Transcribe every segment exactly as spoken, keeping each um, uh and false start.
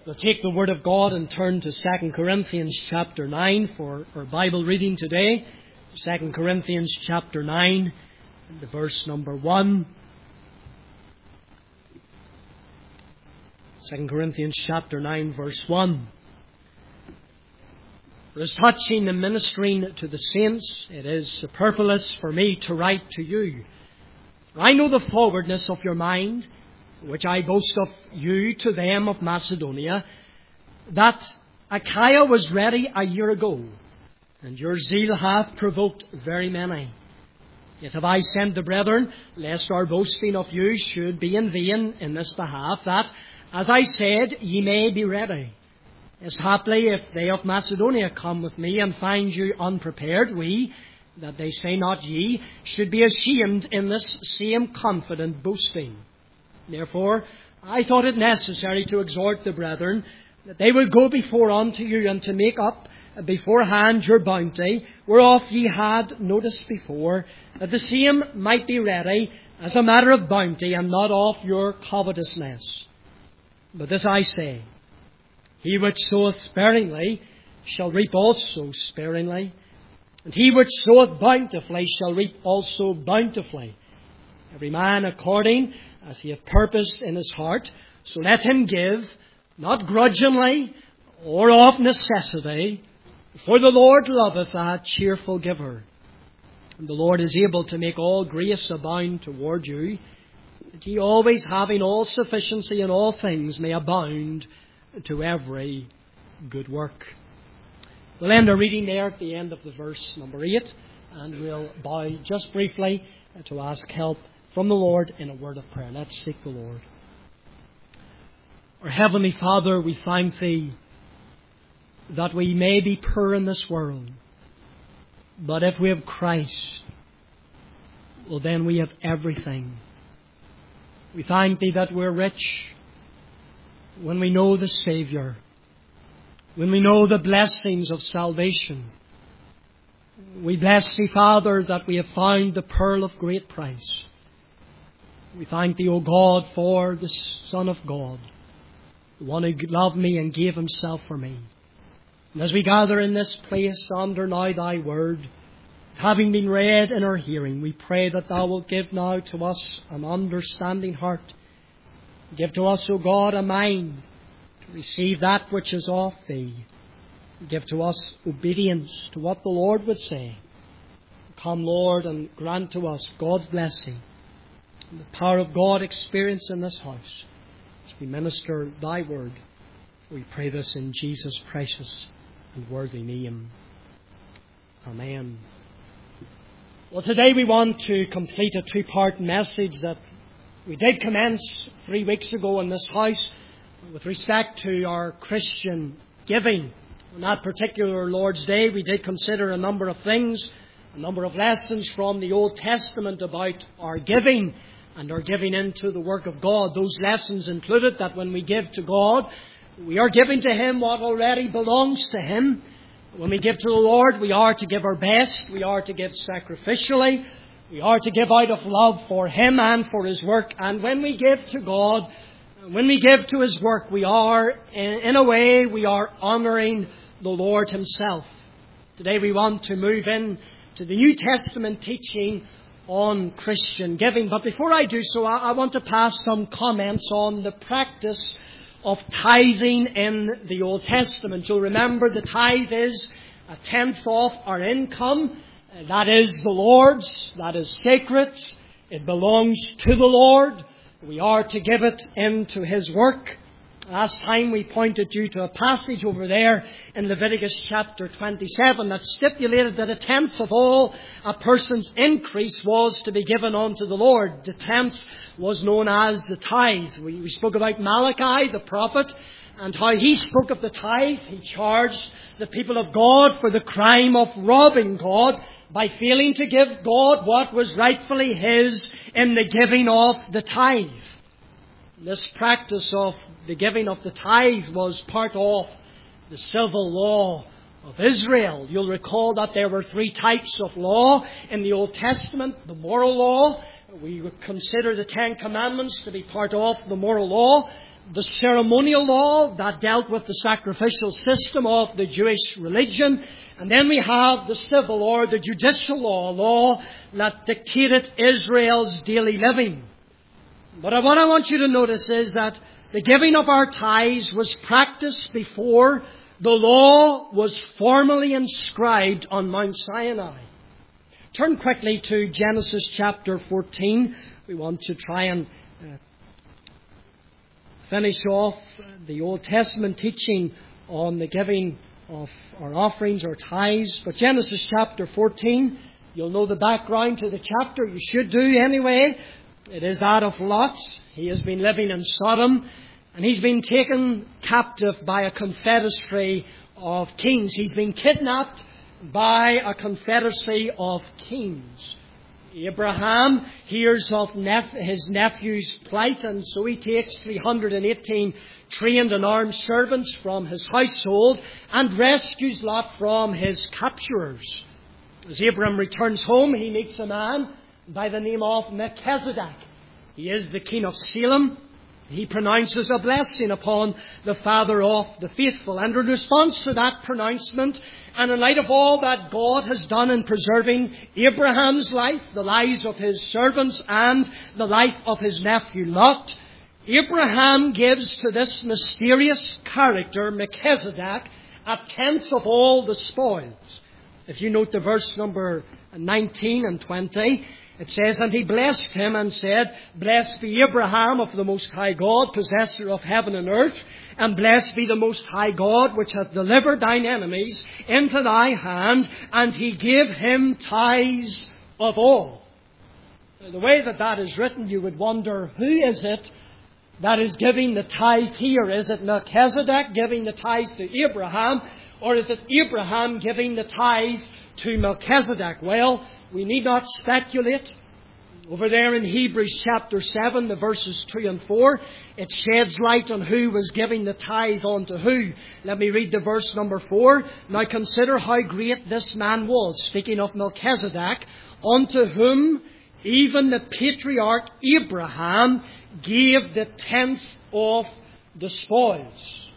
We'll take the Word of God and turn to Second Corinthians chapter nine for our Bible reading today. Second Corinthians chapter nine, the verse number one. Second Corinthians chapter nine, verse one. For as touching the ministering to the saints, it is superfluous for me to write to you. For I know the forwardness of your mind, which I boast of you to them of Macedonia, that Achaia was ready a year ago, and your zeal hath provoked very many. Yet have I sent the brethren, lest our boasting of you should be in vain in this behalf, that, as I said, ye may be ready. As haply if they of Macedonia come with me and find you unprepared, we, that they say not ye, should be ashamed in this same confident boasting. Therefore, I thought it necessary to exhort the brethren that they would go before unto you and to make up beforehand your bounty, whereof ye had notice before, that the same might be ready as a matter of bounty and not of your covetousness. But this I say, he which soweth sparingly shall reap also sparingly, and he which soweth bountifully shall reap also bountifully. Every man according as he hath purposed in his heart, so let him give, not grudgingly or of necessity, for the Lord loveth a cheerful giver. And the Lord is able to make all grace abound toward you, that ye always having all sufficiency in all things may abound to every good work. We'll end our reading there at the end of the verse number eight, and we'll bow just briefly to ask help from the Lord in a word of prayer. Let's seek the Lord. Our Heavenly Father, we thank Thee that we may be poor in this world, but if we have Christ, well then we have everything. We thank Thee that we're rich when we know the Saviour, when we know the blessings of salvation. We bless Thee, Father, that we have found the pearl of great price. We thank Thee, O God, for the Son of God, the one who loved me and gave Himself for me. And as we gather in this place under now Thy Word, having been read in our hearing, we pray that Thou wilt give now to us an understanding heart. Give to us, O God, a mind to receive that which is of Thee. Give to us obedience to what the Lord would say. Come, Lord, and grant to us God's blessing and the power of God experienced in this house as we minister Thy Word. We pray this in Jesus' precious and worthy name. Amen. Well, today we want to complete a two-part message that we did commence three weeks ago in this house with respect to our Christian giving. On that particular Lord's Day, we did consider a number of things, a number of lessons from the Old Testament about our giving and our giving into the work of God. Those lessons included that when we give to God, we are giving to Him what already belongs to Him. When we give to the Lord, we are to give our best. We are to give sacrificially. We are to give out of love for Him and for His work. And when we give to God, when we give to His work, we are, in a way, we are honouring the Lord Himself. Today we want to move in to the New Testament teaching on Christian giving. But before I do so, I want to pass some comments on the practice of tithing in the Old Testament. You'll remember the tithe is a tenth of our income. That is the Lord's. That is sacred. It belongs to the Lord. We are to give it into His work. Last time we pointed you to a passage over there in Leviticus chapter twenty-seven that stipulated that a tenth of all a person's increase was to be given unto the Lord. The tenth was known as the tithe. We, we spoke about Malachi, the prophet, and how he spoke of the tithe. He charged the people of God for the crime of robbing God by failing to give God what was rightfully His in the giving of the tithe. This practice of the giving of the tithe was part of the civil law of Israel. You'll recall that there were three types of law in the Old Testament. The moral law, we would consider the Ten Commandments to be part of the moral law. the ceremonial law that dealt with the sacrificial system of the Jewish religion. And then we have the civil or the judicial law, a law that dictated Israel's daily living. But what I want you to notice is that the giving of our tithes was practiced before the law was formally inscribed on Mount Sinai. Turn quickly to Genesis chapter fourteen. We want to try and uh, finish off the Old Testament teaching on the giving of our offerings or tithes. But Genesis chapter fourteen, you'll know the background to the chapter. You should do anyway. It is that of Lot. He has been living in Sodom, and he's been taken captive by a confederacy of kings. He's been kidnapped by a confederacy of kings. Abraham hears of nep- his nephew's plight, and so he takes three hundred eighteen trained and armed servants from his household and rescues Lot from his capturers. As Abraham returns home, he meets a man by the name of Melchizedek. He is the king of Salem. He pronounces a blessing upon the father of the faithful. And in response to that pronouncement, and in light of all that God has done in preserving Abraham's life, the lives of his servants, and the life of his nephew Lot, Abraham gives to this mysterious character, Melchizedek, a tenth of all the spoils. If you note the verse number nineteen and twenty, it says, "And he blessed him and said, Blessed be Abraham of the Most High God, possessor of heaven and earth, and blessed be the Most High God, which hath delivered thine enemies into thy hand, and he gave him tithes of all." Now, the way that that is written, you would wonder, who is it that is giving the tithe here? Is it Melchizedek giving the tithe to Abraham, or is it Abraham giving the tithe to Melchizedek? Well, we need not speculate. Over there in Hebrews chapter seven, the verses two and four, it sheds light on who was giving the tithe unto who. Let me read the verse number four. "Now consider how great this man was," speaking of Melchizedek, "unto whom even the patriarch Abraham gave the tenth of the spoils."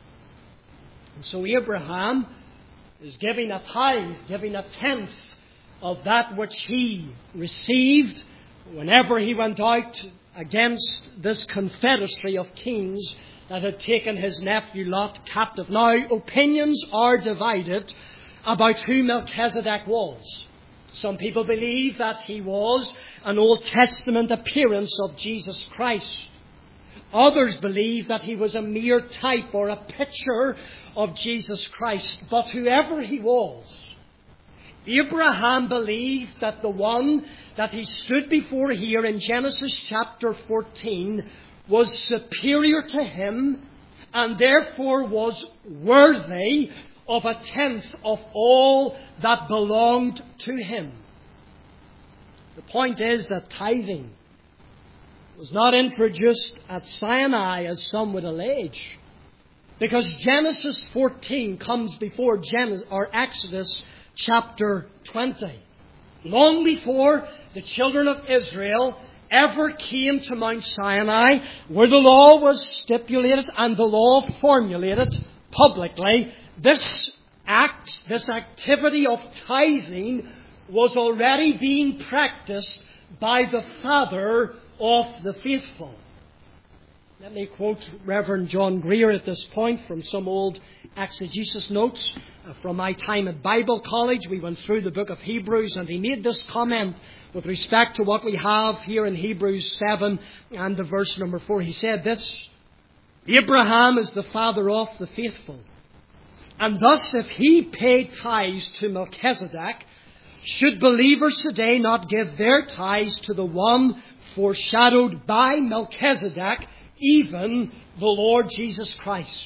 And so Abraham is giving a tithe, giving a tenth of that which he received whenever he went out against this confederacy of kings that had taken his nephew Lot captive. Now, opinions are divided about who Melchizedek was. Some people believe that he was an Old Testament appearance of Jesus Christ. Others believe that he was a mere type or a picture of Jesus Christ. But whoever he was, Abraham believed that the one that he stood before here in Genesis chapter fourteen was superior to him and therefore was worthy of a tenth of all that belonged to him. The point is that tithing was not introduced at Sinai as some would allege, because Genesis fourteen comes before Genesis or Exodus chapter twenty. Long before the children of Israel ever came to Mount Sinai, where the law was stipulated and the law formulated publicly, this act, this activity of tithing was already being practiced by the father of the faithful. Let me quote Reverend John Greer at this point from some old exegesis notes from my time at Bible College. We went through the book of Hebrews, and he made this comment with respect to what we have here in Hebrews seven and the verse number four. He said this: "Abraham is the father of the faithful, and thus if he paid tithes to Melchizedek, should believers today not give their tithes to the one foreshadowed by Melchizedek, even the Lord Jesus Christ?"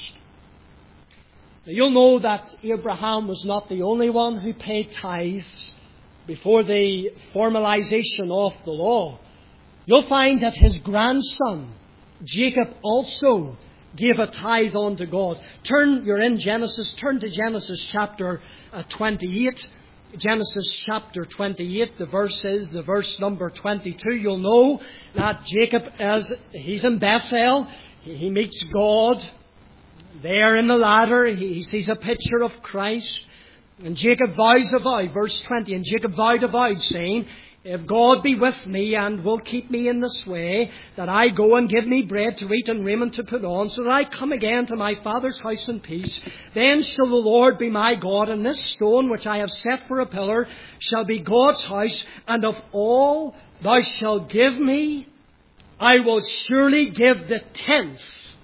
Now, you'll know that Abraham was not the only one who paid tithes before the formalization of the law. You'll find that his grandson, Jacob, also gave a tithe unto God. Turn, you're in Genesis, turn to Genesis chapter uh, twenty-eight. Genesis chapter twenty-eight, the verse is the verse number twenty-two. You'll know that Jacob, as he's in Bethel, He, he meets God there in the ladder. He, he sees a picture of Christ. And Jacob vows a vow, verse twenty, and Jacob vowed a vow, saying, if God be with me and will keep me in this way, that I go and give me bread to eat and raiment to put on, so that I come again to my father's house in peace, then shall the Lord be my God, and this stone which I have set for a pillar shall be God's house, and of all thou shalt give me, I will surely give the tenth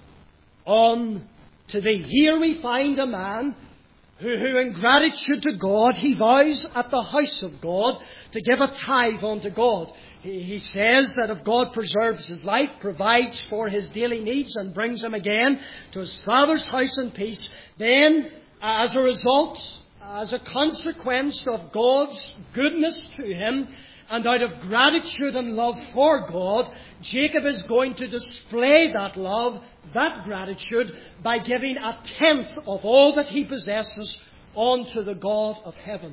unto thee. Here we find a man who, who in gratitude to God, he vows at the house of God to give a tithe unto God. He, he says that if God preserves his life, provides for his daily needs, and brings him again to his father's house in peace, then as a result, as a consequence of God's goodness to him, and out of gratitude and love for God, Jacob is going to display that love, that gratitude, by giving a tenth of all that he possesses unto the God of heaven.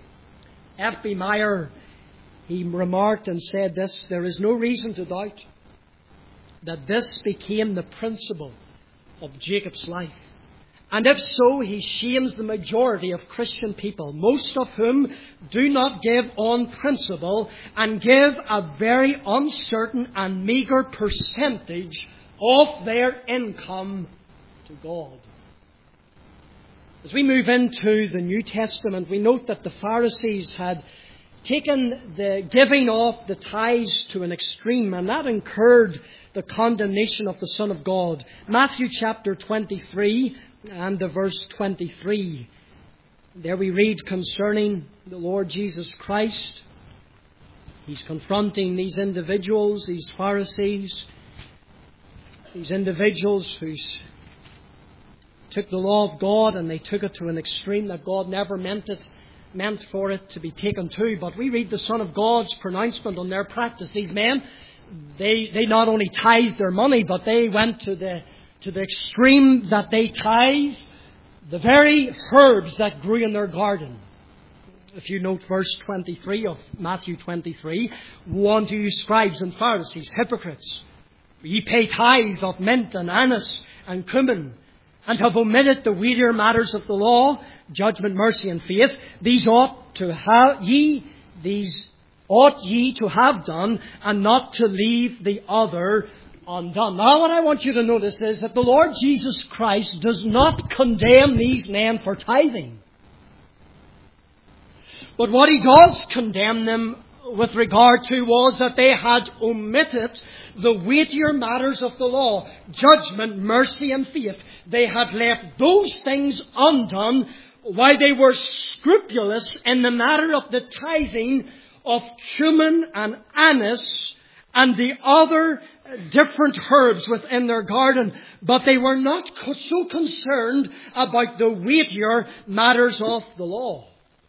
F B Meyer, he remarked and said this, there is no reason to doubt that this became the principle of Jacob's life. And if so, he shames the majority of Christian people, most of whom do not give on principle and give a very uncertain and meagre percentage of their income to God. As we move into the New Testament, we note that the Pharisees had taken the giving of the tithes to an extreme, and that incurred the condemnation of the Son of God. Matthew chapter twenty-three and the verse twenty-three. There we read concerning the Lord Jesus Christ. He's confronting these individuals, these Pharisees, these individuals who took the law of God and they took it to an extreme that God never meant it, meant for it to be taken to. But we read the Son of God's pronouncement on their practice. These men, they they not only tithed their money, but they went to the to the extreme that they tithed the very herbs that grew in their garden. If you note verse twenty-three of Matthew twenty-three, woe unto you, scribes and Pharisees, hypocrites! Ye pay tithe of mint and anise and cumin, and have omitted the weightier matters of the law, judgment, mercy, and faith. These ought to have ye, these ought ye to have done, and not to leave the other undone. Now, what I want you to notice is that the Lord Jesus Christ does not condemn these men for tithing. But what he does condemn them with regard to was that they had omitted the weightier matters of the law, judgment, mercy, and faith. They had left those things undone while they were scrupulous in the matter of the tithing of cumin and anise and the other different herbs within their garden. But they were not so concerned about the weightier matters of the law.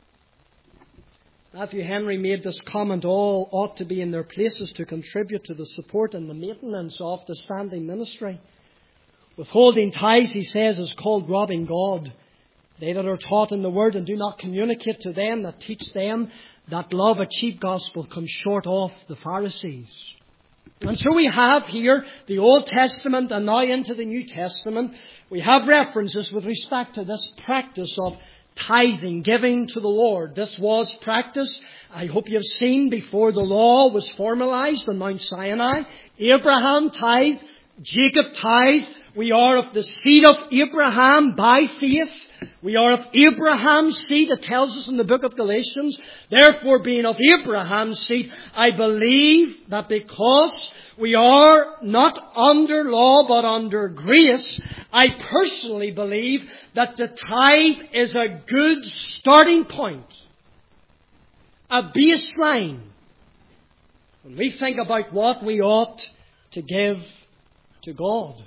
Matthew Henry made this comment, all ought to be in their places to contribute to the support and the maintenance of the standing ministry. Withholding tithes, he says, is called robbing God. They that are taught in the word and do not communicate to them that teach them that love a cheap gospel come short of the Pharisees. And so we have here the Old Testament and now into the New Testament. We have references with respect to this practice of tithing, giving to the Lord. This was practice, I hope you have seen, before the law was formalized on Mount Sinai. Abraham tithed, Jacob tithed. We are of the seed of Abraham by faith. We are of Abraham's seed, it tells us in the book of Galatians. Therefore, being of Abraham's seed, I believe that because we are not under law but under grace, I personally believe that the tithe is a good starting point, a baseline, when we think about what we ought to give to God.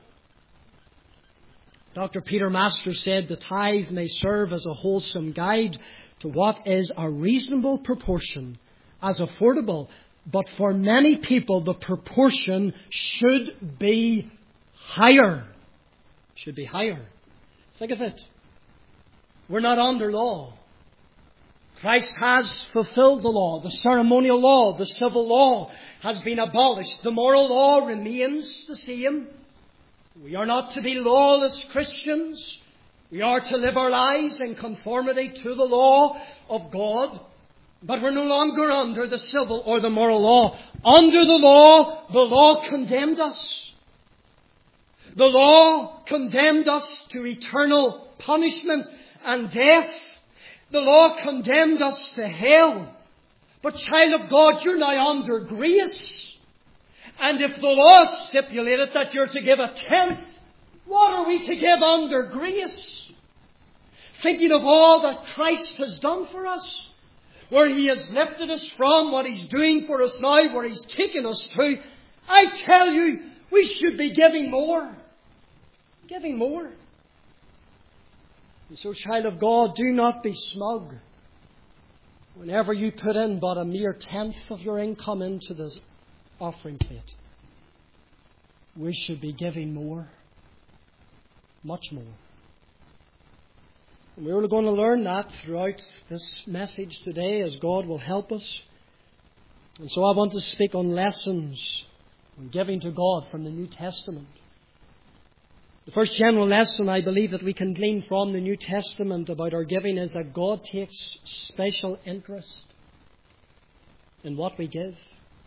Doctor Peter Masters said the tithe may serve as a wholesome guide to what is a reasonable proportion, as affordable. But for many people, the proportion should be higher. Should be higher. Think of it. We're not under law. Christ has fulfilled the law. The ceremonial law, the civil law has been abolished. The moral law remains the same. We are not to be lawless Christians. We are to live our lives in conformity to the law of God. But we're no longer under the civil or the moral law. Under the law, the law condemned us. The law condemned us to eternal punishment and death. The law condemned us to hell. But child of God, you're now under grace. And if the law stipulated that you're to give a tenth, what are we to give under grace? Thinking of all that Christ has done for us, where He has lifted us from, what He's doing for us now, where He's taken us to, I tell you, we should be giving more. Giving more. And so, child of God, do not be smug whenever you put in but a mere tenth of your income into this offering plate. We should be giving more. Much more. And we're going to learn that throughout this message today as God will help us. And so I want to speak on lessons on giving to God from the New Testament. The first general lesson I believe that we can glean from the New Testament about our giving is that God takes special interest in what we give.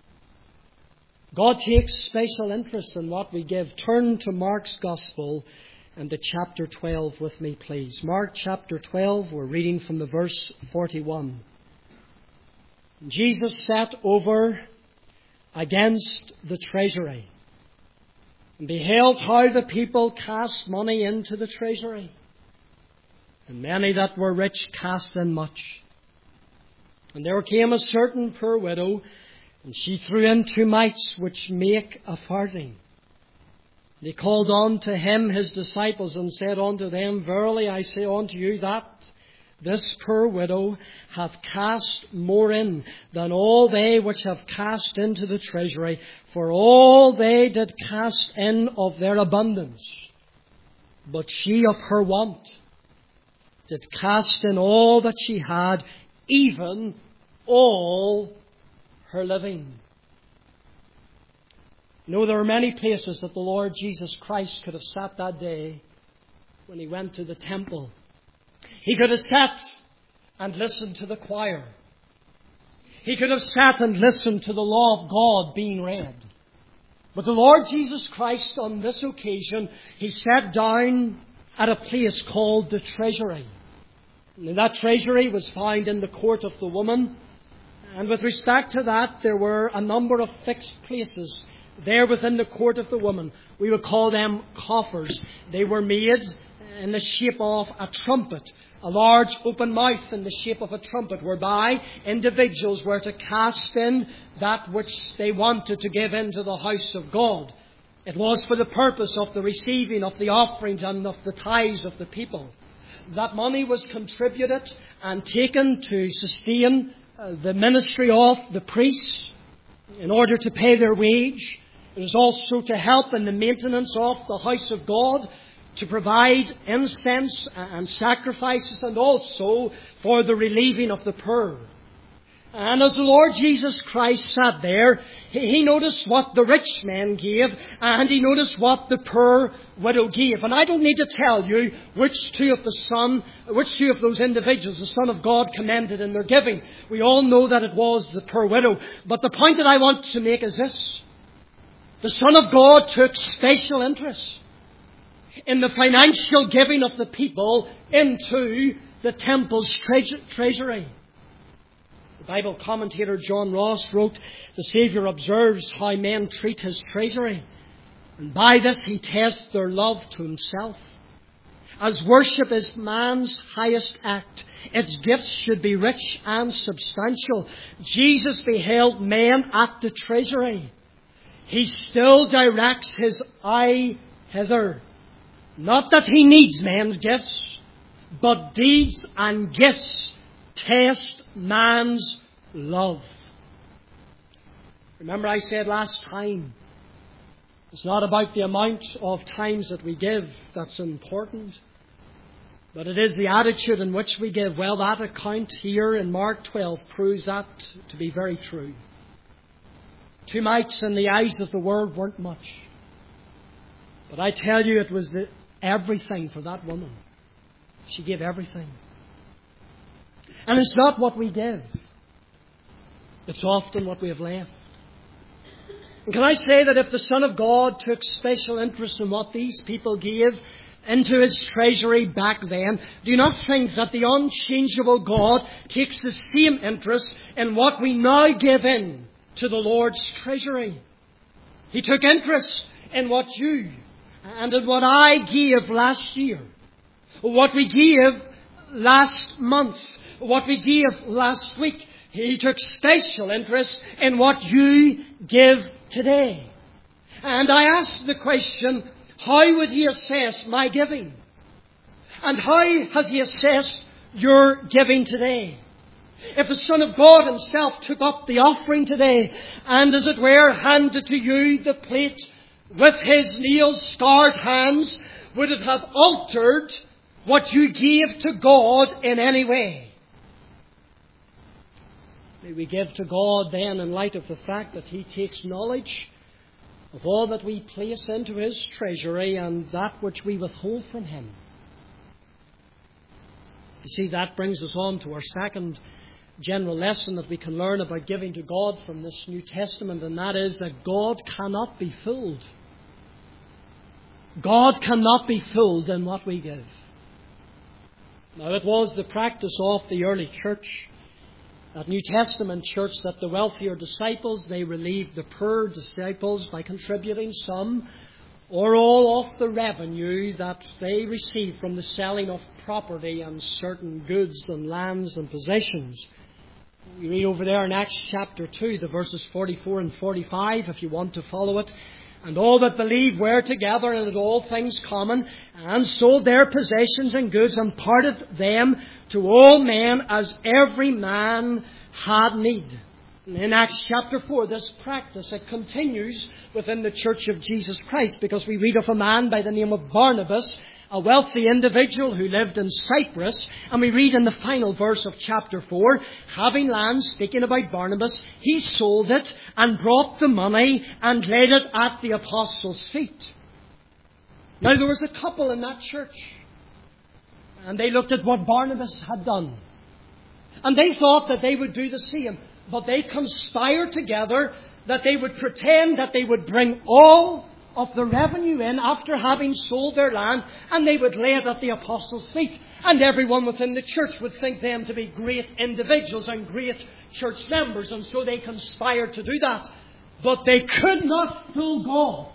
God takes special interest in what we give. Turn to Mark's Gospel and to chapter twelve with me, please. Mark chapter twelve, we're reading from the verse forty-one. Jesus sat over against the treasury and beheld how the people cast money into the treasury. And many that were rich cast in much. And there came a certain poor widow, and she threw in two mites, which make a farthing. They called unto him his disciples, and said unto them, Verily I say unto you that this poor widow hath cast more in than all they which have cast into the treasury. For all they did cast in of their abundance, but she of her want did cast in all that she had, even all her living. You know, there are many places that the Lord Jesus Christ could have sat that day when He went to the temple. He could have sat and listened to the choir. He could have sat and listened to the law of God being read. But the Lord Jesus Christ on this occasion, He sat down at a place called the treasury. And that treasury was found in the court of the woman. And with respect to that, there were a number of fixed places there within the court of the woman. We would call them coffers. They were made in the shape of a trumpet, a large open mouth in the shape of a trumpet, whereby individuals were to cast in that which they wanted to give into the house of God. It was for the purpose of the receiving of the offerings and of the tithes of the people. That money was contributed and taken to sustain uh, the ministry of the priests in order to pay their wage. It was also to help in the maintenance of the house of God, to provide incense and sacrifices, and also for the relieving of the poor. And as the Lord Jesus Christ sat there, He noticed what the rich man gave, and He noticed what the poor widow gave. And I don't need to tell you which two of the Son, which two of those individuals the Son of God commended in their giving. We all know that it was the poor widow. But the point that I want to make is this. The Son of God took special interest in the financial giving of the people into the temple's tre- treasury. The Bible commentator John Ross wrote, the Saviour observes how men treat His treasury, and by this He tests their love to Himself. As worship is man's highest act, its gifts should be rich and substantial. Jesus beheld men at the treasury. He still directs His eye hither. Not that He needs men's gifts, but deeds and gifts test man's love. Remember I said last time, it's not about the amount of times that we give that's important, but it is the attitude in which we give. Well, that account here in Mark twelve proves that to be very true. Two mites in the eyes of the world weren't much. But I tell you, it was the, everything for that woman. She gave everything. And it's not what we give. It's often what we have left. And can I say that if the Son of God took special interest in what these people gave into His treasury back then, do you not think that the unchangeable God takes the same interest in what we now give in to the Lord's treasury? He took interest in what you and in what I gave last year, what we gave last month, what we gave last week. He took special interest in what you give today. And I ask the question, how would He assess my giving? And how has He assessed your giving today? If the Son of God Himself took up the offering today and, as it were, handed to you the plate with His nail-scarred hands, would it have altered what you gave to God in any way? May we give to God then in light of the fact that He takes knowledge of all that we place into His treasury and that which we withhold from Him. You see, that brings us on to our second general lesson that we can learn about giving to God from this New Testament, and that is that God cannot be fooled. God cannot be fooled in what we give. Now, it was the practice of the early church, that New Testament church, that the wealthier disciples, they relieved the poor disciples by contributing some or all of the revenue that they received from the selling of property and certain goods and lands and possessions. We read over there in Acts chapter two, the verses forty-four and forty-five, if you want to follow it. And all that believed were together and had all things common, and sold their possessions and goods, and parted them to all men as every man had need. And in Acts chapter four, this practice, it continues within the Church of Jesus Christ, because we read of a man by the name of Barnabas, a wealthy individual who lived in Cyprus, and we read in the final verse of chapter four, having land, speaking about Barnabas, he sold it and brought the money and laid it at the apostles' feet. Now there was a couple in that church, and they looked at what Barnabas had done, and they thought that they would do the same, but they conspired together that they would pretend that they would bring all of the revenue in after having sold their land, and they would lay it at the apostles' feet. And everyone within the church would think them to be great individuals and great church members, and so they conspired to do that. But they could not fool God.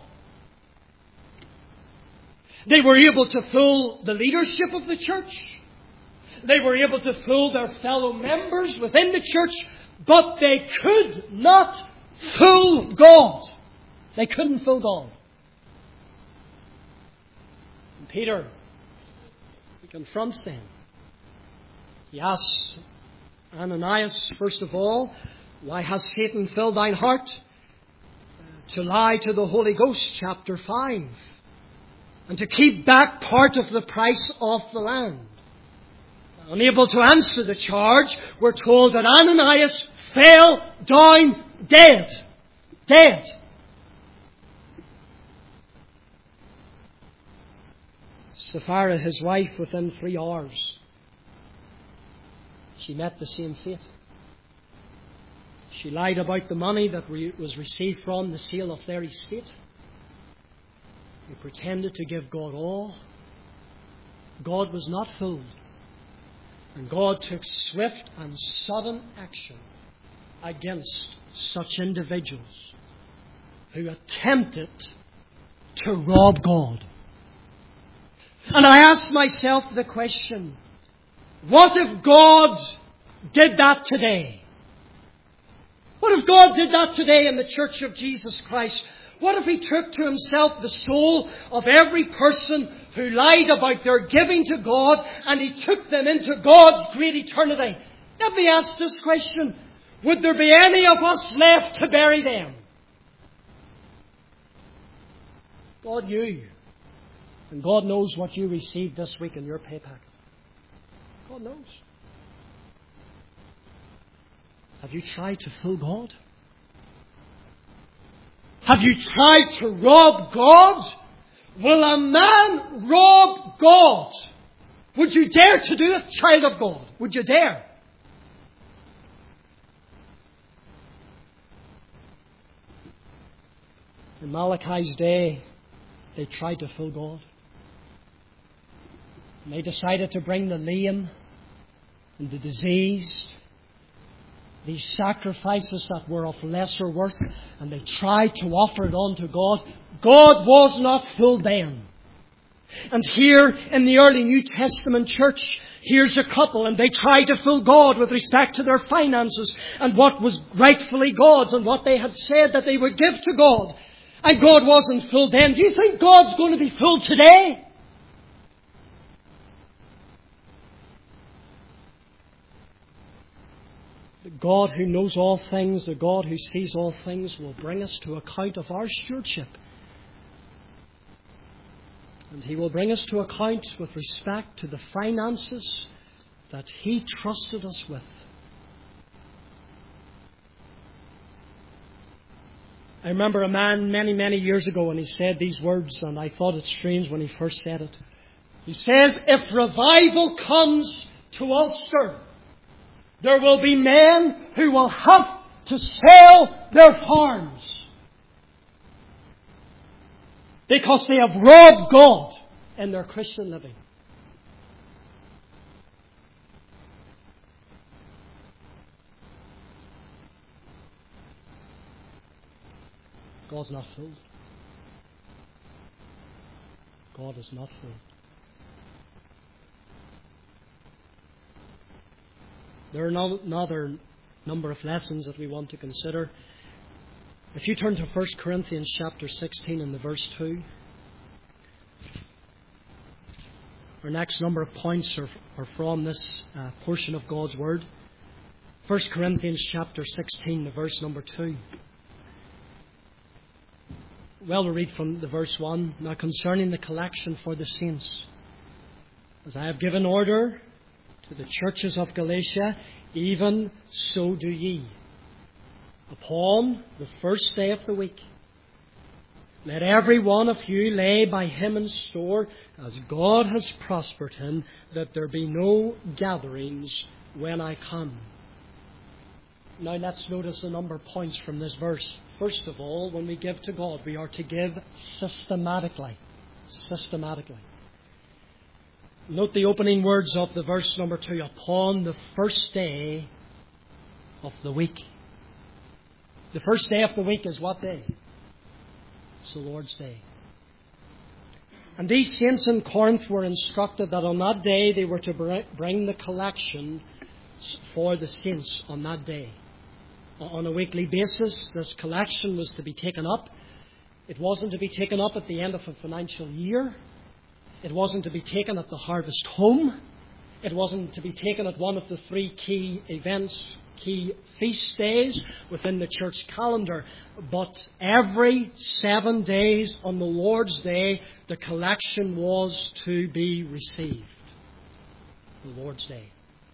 They were able to fool the leadership of the church. They were able to fool their fellow members within the church, but they could not fool God. They couldn't fool God. Peter, he confronts them. He asks Ananias, first of all, why has Satan filled thine heart to lie to the Holy Ghost, chapter five, and to keep back part of the price of the land? Unable to answer the charge, we're told that Ananias fell down dead. Dead. Sapphira, his wife, within three hours, she met the same fate. She lied about the money that was received from the sale of their estate. They pretended to give God all. God was not fooled. And God took swift and sudden action against such individuals who attempted to rob God. And I ask myself the question, what if God did that today? What if God did that today in the Church of Jesus Christ? What if He took to Himself the soul of every person who lied about their giving to God, and He took them into God's great eternity? Let me ask this question. Would there be any of us left to bury them? God knew. And God knows what you received this week in your pay packet. God knows. Have you tried to fool God? Have you tried to rob God Will a man rob God? Would you dare to do it, child of God? Would you dare? In Malachi's day, they tried to fool God. And they decided to bring the lame and the diseased, these sacrifices that were of lesser worth, and they tried to offer it unto God. God was not fooled then. And here in the early New Testament church, here's a couple, and they tried to fool God with respect to their finances and what was rightfully God's and what they had said that they would give to God. And God wasn't fooled then. Do you think God's going to be fooled today? The God who knows all things, the God who sees all things, will bring us to account of our stewardship. And He will bring us to account with respect to the finances that He trusted us with. I remember a man many, many years ago, and he said these words, and I thought it strange when he first said it. He says, if revival comes to Ulster, there will be men who will have to sell their farms because they have robbed God in their Christian living. God's not fooled. God is not fooled. There are no, another number of lessons that we want to consider. If you turn to First Corinthians chapter sixteen and the verse two, our next number of points are, are from this uh, portion of God's Word. First Corinthians chapter sixteen, the verse number two. Well, we'll read from the verse one. Now concerning the collection for the saints, as I have given order to the churches of Galatia, even so do ye. Upon the first day of the week, let every one of you lay by him in store, as God has prospered him, that there be no gatherings when I come. Now let's notice a number of points from this verse. First of all, when we give to God, we are to give systematically. Systematically. Note the opening words of the verse number two. Upon the first day of the week. The first day of the week is what day? It's the Lord's Day. And these saints in Corinth were instructed that on that day they were to bring the collection for the saints on that day. On a weekly basis, this collection was to be taken up. It wasn't to be taken up at the end of a financial year. It wasn't to be taken at the harvest home. It wasn't to be taken at one of the three key events, key feast days within the church calendar. But every seven days on the Lord's Day, the collection was to be received. The Lord's Day.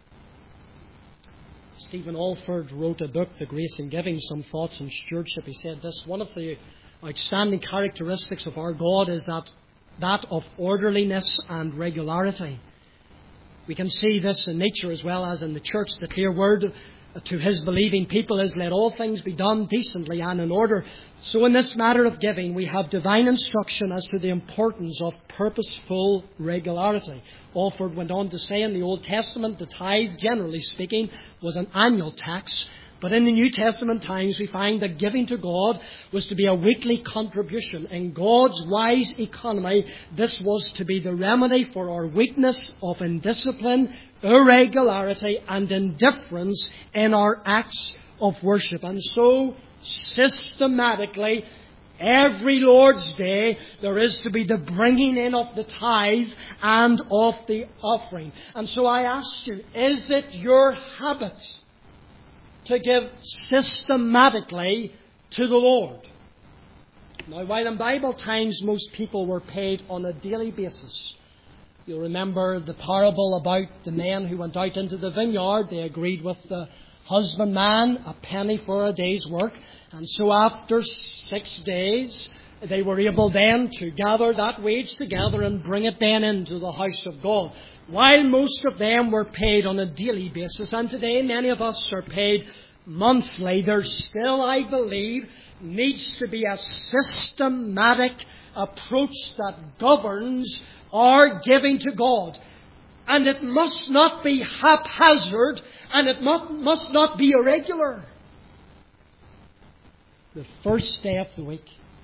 Stephen Alford wrote a book, The Grace in Giving, Some Thoughts on Stewardship. He said this: one of the outstanding characteristics of our God is that that of orderliness and regularity. We can see this in nature as well as in the church. The clear word to His believing people is, let all things be done decently and in order. So in this matter of giving, we have divine instruction as to the importance of purposeful regularity. Alford went on to say in the Old Testament, the tithe, generally speaking, was an annual tax. But in the New Testament times, we find that giving to God was to be a weekly contribution. In God's wise economy, this was to be the remedy for our weakness of indiscipline, irregularity, and indifference in our acts of worship. And so, systematically, every Lord's Day, there is to be the bringing in of the tithe and of the offering. And so I ask you, is it your habit to give systematically to the Lord? Now, while in Bible times most people were paid on a daily basis, you'll remember the parable about the men who went out into the vineyard. They agreed with the husbandman a penny for a day's work. And so after six days, they were able then to gather that wage together and bring it then into the house of God. While most of them were paid on a daily basis, and today many of us are paid monthly, there still, I believe, needs to be a systematic approach that governs our giving to God. And it must not be haphazard, and it must, must not be irregular. The first day of the week.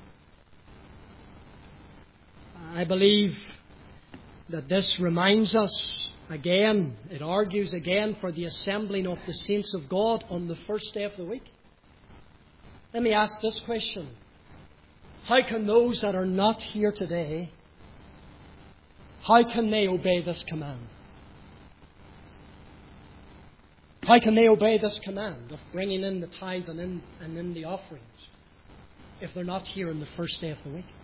I believe that this reminds us again, it argues again for the assembling of the saints of God on the first day of the week. Let me ask this question. How can those that are not here today, how can they obey this command? How can they obey this command of bringing in the tithe and in, and in the offerings if they're not here on the first day of the week?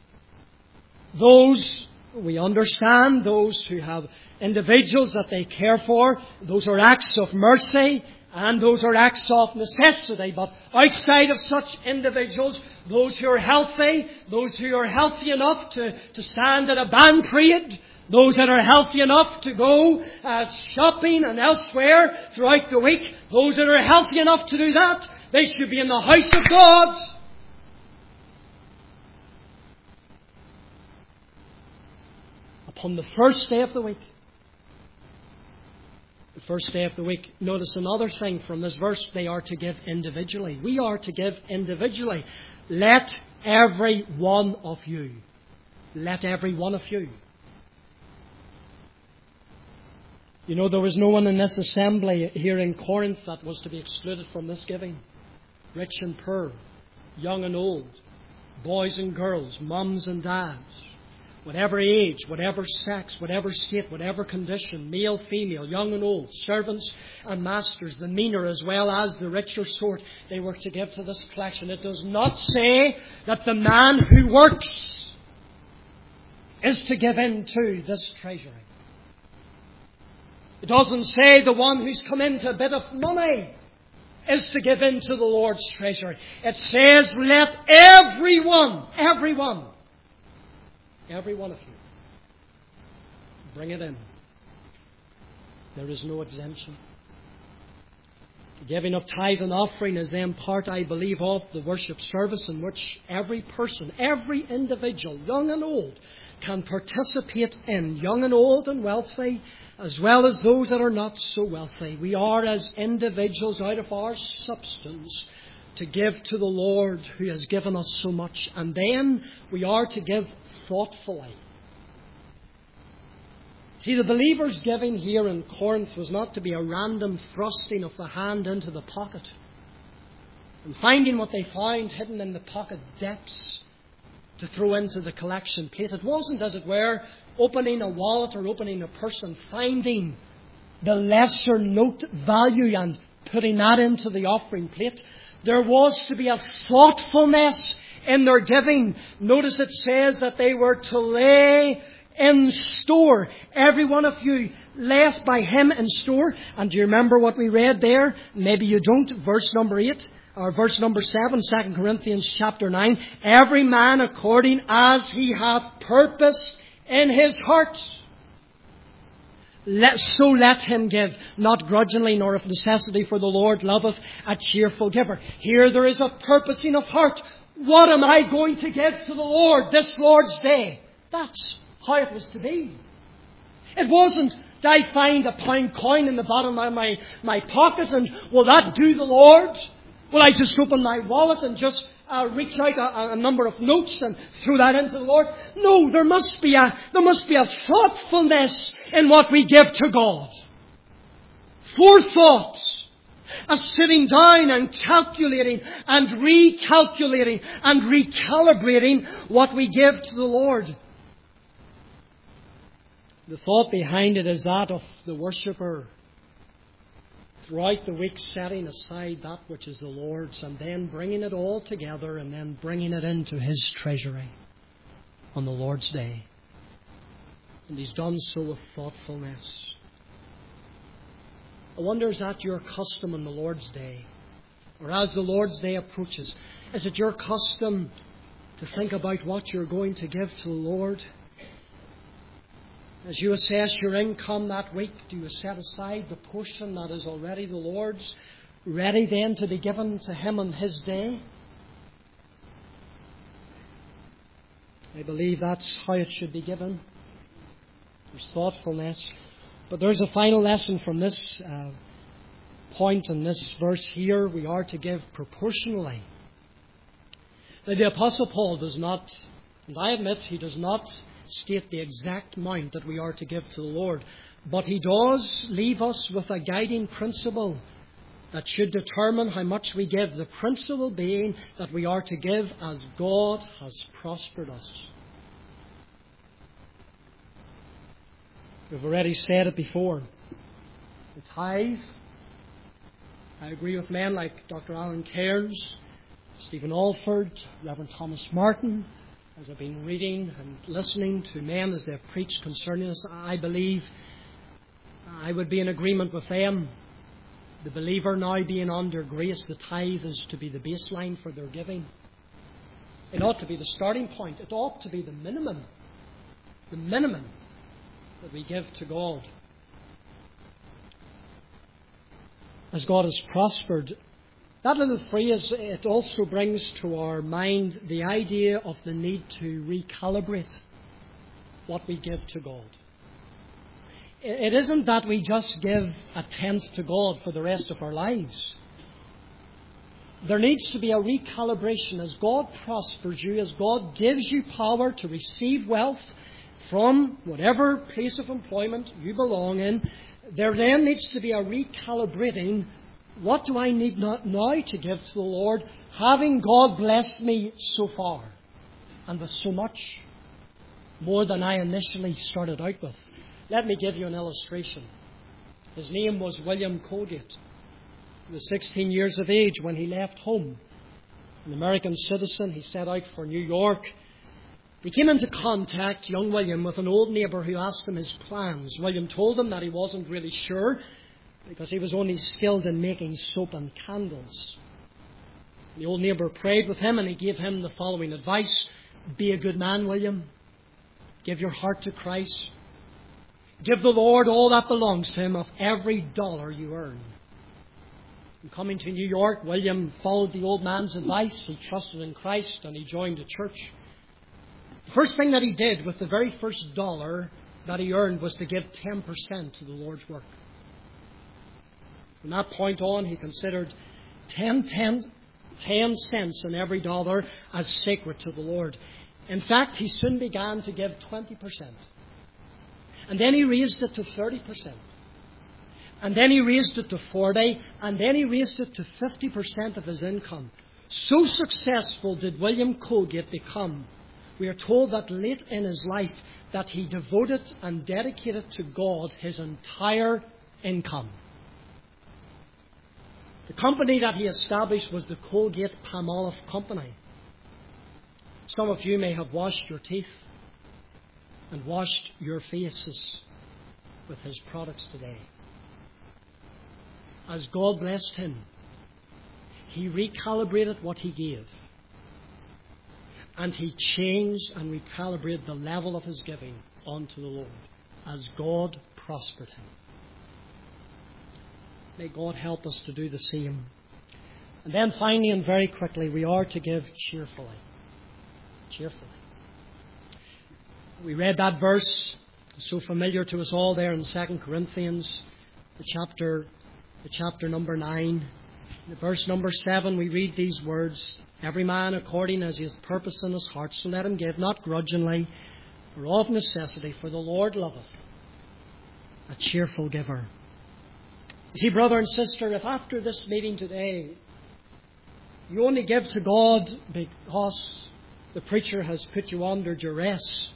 Those, we understand, those who have individuals that they care for, those are acts of mercy and those are acts of necessity. But outside of such individuals, those who are healthy, those who are healthy enough to, to stand at a band parade, those that are healthy enough to go uh, shopping and elsewhere throughout the week, those that are healthy enough to do that, they should be in the house of God. Upon the first day of the week. The first day of the week. Notice another thing from this verse. They are to give individually. We are to give individually. Let every one of you. Let every one of you. You know, there was no one in this assembly here in Corinth that was to be excluded from this giving. Rich and poor, young and old, boys and girls, mums and dads, whatever age, whatever sex, whatever state, whatever condition, male, female, young and old, servants and masters, the meaner as well as the richer sort, they were to give to this collection. It does not say that the man who works is to give into this treasury. It doesn't say the one who's come into a bit of money is to give into the Lord's treasury. It says, let everyone, everyone, every one of you, bring it in. There is no exemption. The giving of tithe and offering is then part, I believe, of the worship service in which every person, every individual, young and old, can participate in, young and old and wealthy, as well as those that are not so wealthy. We are, as individuals, out of our substance, to give to the Lord who has given us so much. And then we are to give thoughtfully. See, the believers' giving here in Corinth was not to be a random thrusting of the hand into the pocket and finding what they found hidden in the pocket depths to throw into the collection plate. It wasn't, as it were, opening a wallet or opening a purse and finding the lesser note value and putting that into the offering plate. There was to be a thoughtfulness in their giving. Notice it says that they were to lay in store. Every one of you left by him in store. And do you remember what we read there? Maybe you don't. Verse number eight. Or verse number seven, Second Corinthians chapter nine. Every man according as he hath purpose in his heart. Let, so let him give, not grudgingly nor of necessity, for the Lord loveth a cheerful giver. Here there is a purposing of heart. What am I going to give to the Lord this Lord's Day? That's how it was to be. It wasn't, did I find a pound coin in the bottom of my, my pocket and will that do the Lord? Will I just open my wallet and just uh, reach out a, a number of notes and throw that into the Lord? No, there must be a there must be a thoughtfulness in what we give to God. Forethought. A sitting down and calculating and recalculating and recalibrating what we give to the Lord. The thought behind it is that of the worshipper throughout the week setting aside that which is the Lord's and then bringing it all together and then bringing it into His treasury on the Lord's Day. And He's done so with thoughtfulness. I wonder, is that your custom on the Lord's Day? Or as the Lord's Day approaches, is it your custom to think about what you're going to give to the Lord. As you assess your income that week, do you set aside the portion that is already the Lord's, ready then to be given to Him on His day? I believe that's how it should be given. There's thoughtfulness. But there's a final lesson from this uh, point in this verse here. We are to give proportionally. Now, the Apostle Paul does not, and I admit he does not state the exact amount that we are to give to the Lord, but he does leave us with a guiding principle that should determine how much we give. The principle being that we are to give as God has prospered us. We've already said it before. The tithe, I agree with men like Doctor Alan Cairns, Stephen Alford, Reverend Thomas Martin. As I've been reading and listening to men as they've preached concerning this, I believe I would be in agreement with them. The believer now being under grace, the tithe is to be the baseline for their giving. It ought to be the starting point. It ought to be the minimum. The minimum that we give to God. As God has prospered, that little phrase, it also brings to our mind the idea of the need to recalibrate what we give to God. It isn't that we just give a tenth to God for the rest of our lives. There needs to be a recalibration as God prospers you, as God gives you power to receive wealth from whatever place of employment you belong in. There then needs to be a recalibrating. What do I need now to give to the Lord, having God blessed me so far and with so much more than I initially started out with? Let me give you an illustration. His name was William Colgate. He was sixteen years of age when he left home. An American citizen, he set out for New York. He came into contact, young William, with an old neighbour who asked him his plans. William told him that he wasn't really sure because he was only skilled in making soap and candles. The old neighbour prayed with him and he gave him the following advice. Be a good man, William. Give your heart to Christ. Give the Lord all that belongs to Him of every dollar you earn. And coming to New York, William followed the old man's advice. He trusted in Christ and he joined a church. The first thing that he did with the very first dollar that he earned was to give ten percent to the Lord's work. From that point on, he considered ten, ten, ten cents in every dollar as sacred to the Lord. In fact, he soon began to give twenty percent. And then he raised it to thirty percent. And then he raised it to forty percent. And then he raised it to fifty percent of his income. So successful did William Colgate become. We are told that late in his life that he devoted and dedicated to God his entire income. The company that he established was the Colgate-Palmolive Company. Some of you may have washed your teeth and washed your faces with his products today. As God blessed him, he recalibrated what he gave. And he changed and recalibrated the level of his giving unto the Lord as God prospered him. May God help us to do the same. And then finally and very quickly, we are to give cheerfully. Cheerfully. We read that verse, so familiar to us all there in Second Corinthians, the chapter, the chapter number nine. In verse number seven, we read these words, Every man according as he has purpose in his heart, so let him give, not grudgingly, or of necessity, for the Lord loveth a cheerful giver. You see, brother and sister, if after this meeting today you only give to God because the preacher has put you under duress,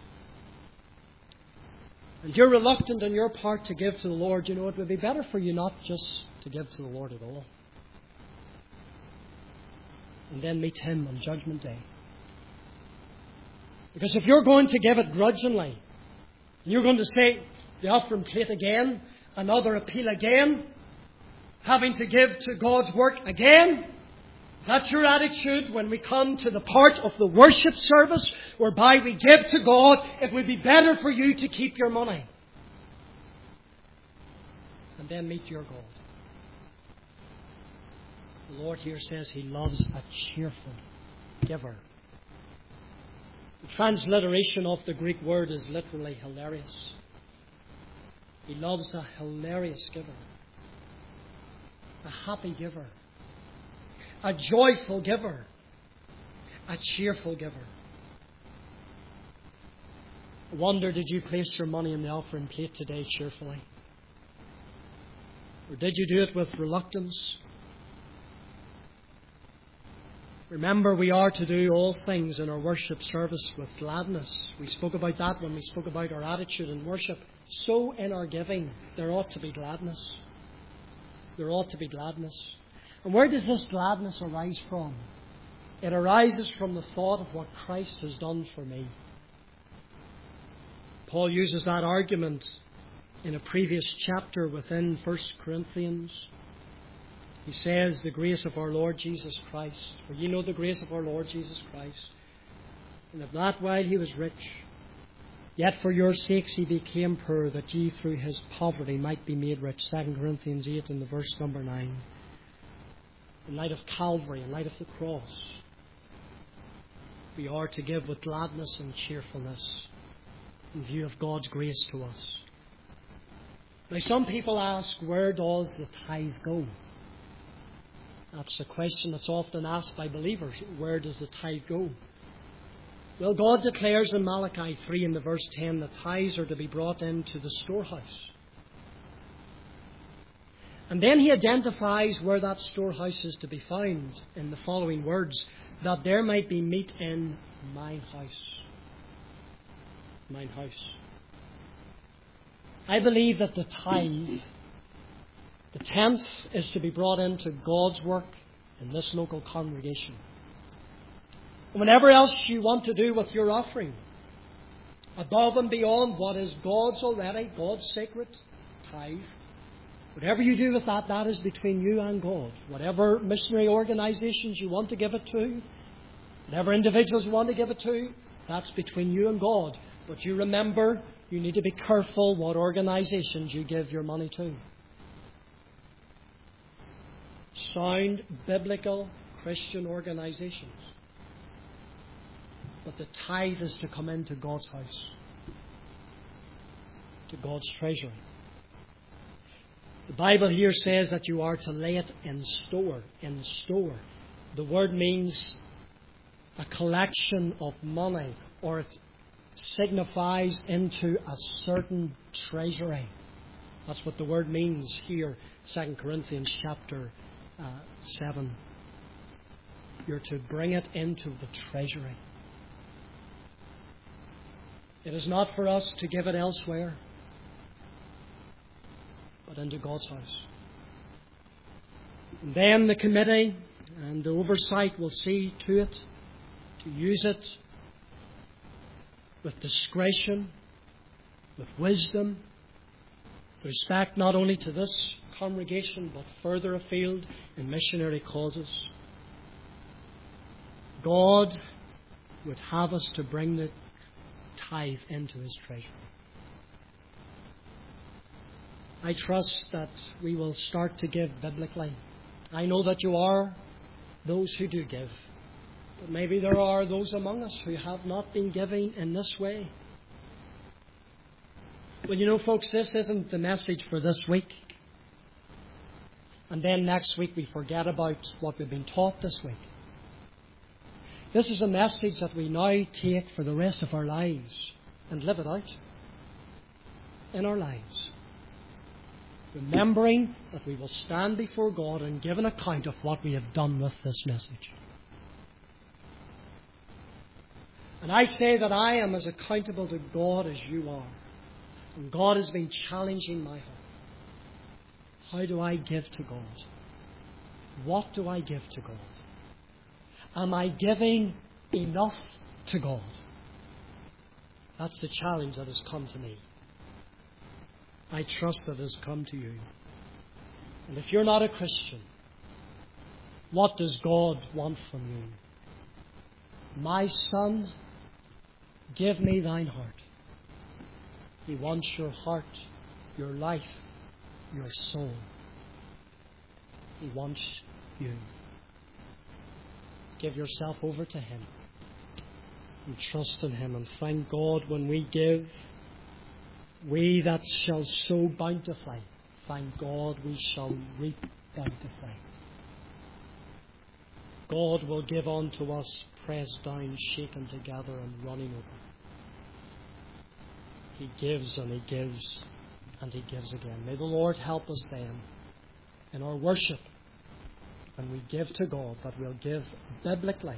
and you're reluctant on your part to give to the Lord, you know, it would be better for you not just to give to the Lord at all. And then meet Him on Judgment Day. Because if you're going to give it grudgingly, and you're going to say the offering plate again, another appeal again, having to give to God's work again, That's your attitude when we come to the part of the worship service whereby we give to God, it would be better for you to keep your money and then meet your God. The Lord here says He loves a cheerful giver. The transliteration of the Greek word is literally hilarious. He loves a hilarious giver, a happy giver, a joyful giver, a cheerful giver. I wonder, did you place your money in the offering plate today cheerfully? Or did you do it with reluctance? Remember, we are to do all things in our worship service with gladness. We spoke about that when we spoke about our attitude in worship. So in our giving, there ought to be gladness. There ought to be gladness. And where does this gladness arise from? It arises from the thought of what Christ has done for me. Paul uses that argument in a previous chapter within First Corinthians. He says, the grace of our Lord Jesus Christ. For ye know the grace of our Lord Jesus Christ. And that not while He was rich, yet for your sakes He became poor, that ye through His poverty might be made rich. Second Corinthians eight in the verse number nine. In light of Calvary, in light of the cross, we are to give with gladness and cheerfulness in view of God's grace to us. Now, some people ask, where does the tithe go? That's a question that's often asked by believers. Where does the tithe go? Well, God declares in Malachi three in the verse ten that tithes are to be brought into the storehouse. And then He identifies where that storehouse is to be found in the following words, that there might be meat in mine house. Mine house. I believe that the tithe, the tenth, is to be brought into God's work in this local congregation. And whatever else you want to do with your offering, above and beyond what is God's already, God's sacred tithe, whatever you do with that, that is between you and God. Whatever missionary organizations you want to give it to, whatever individuals you want to give it to, that's between you and God. But you remember, you need to be careful what organizations you give your money to. Sound, biblical, Christian organizations. But the tithe is to come into God's house, to God's treasury. The Bible here says that you are to lay it in store, in store. The word means a collection of money, or it signifies into a certain treasury. That's what the word means here, Second Corinthians chapter uh, seven. You're to bring it into the treasury. It is not for us to give it elsewhere, but into God's house. And then the committee and the oversight will see to it, to use it with discretion, with wisdom, with respect not only to this congregation, but further afield in missionary causes. God would have us to bring the tithe into His treasury. I trust that we will start to give biblically. I know that you are those who do give. But maybe there are those among us who have not been giving in this way. Well, you know, folks, this isn't the message for this week. And then next week we forget about what we've been taught this week. This is a message that we now take for the rest of our lives and live it out in our lives. Remembering that we will stand before God and give an account of what we have done with this message. And I say that I am as accountable to God as you are. And God has been challenging my heart. How do I give to God? What do I give to God? Am I giving enough to God? That's the challenge that has come to me. I trust that it has come to you. And if you're not a Christian, What does God want from you? My son, give me thine heart. He wants your heart, your life, your soul. He wants you. Give yourself over to Him and trust in Him, and thank God when we give, we that shall sow bountifully, thank God we shall reap bountifully. God will give unto us, pressed down, shaken together, and running over. He gives and He gives and He gives again. May the Lord help us then in our worship when we give to God, that we'll give biblically.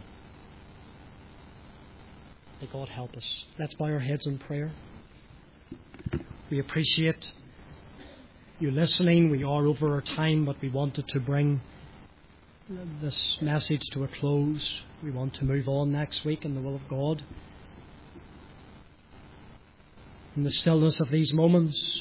May God help us. Let's bow our heads in prayer. We appreciate you listening. We are over our time, but we wanted to bring this message to a close. We want to move on next week in the will of God. In the stillness of these moments,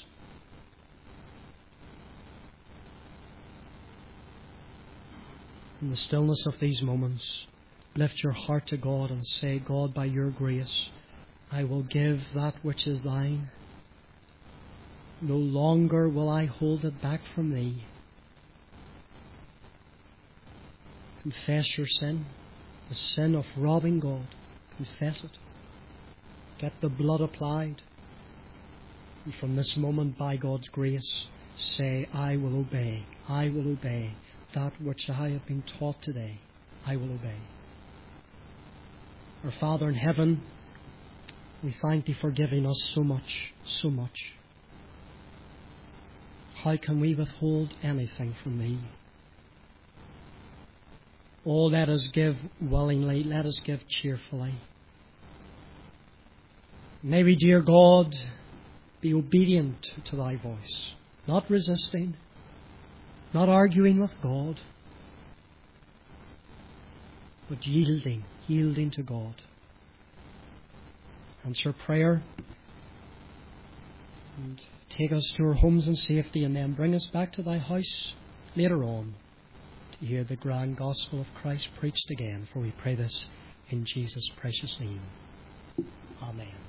in the stillness of these moments, lift your heart to God and say, God, by your grace, I will give that which is thine. No longer will I hold it back from thee. Confess your sin, the sin of robbing God. Confess it. Get the blood applied. And from this moment, by God's grace, say, I will obey. I will obey that which I have been taught today. I will obey. Our Father in heaven, we thank Thee for giving us so much, so much. How can we withhold anything from Thee? Oh, let us give willingly, let us give cheerfully. May we, dear God, be obedient to Thy voice, not resisting, not arguing with God, but yielding, yielding to God. Answer prayer and take us to our homes in safety, and then bring us back to Thy house later on to hear the grand gospel of Christ preached again. For we pray this in Jesus' precious name. Amen.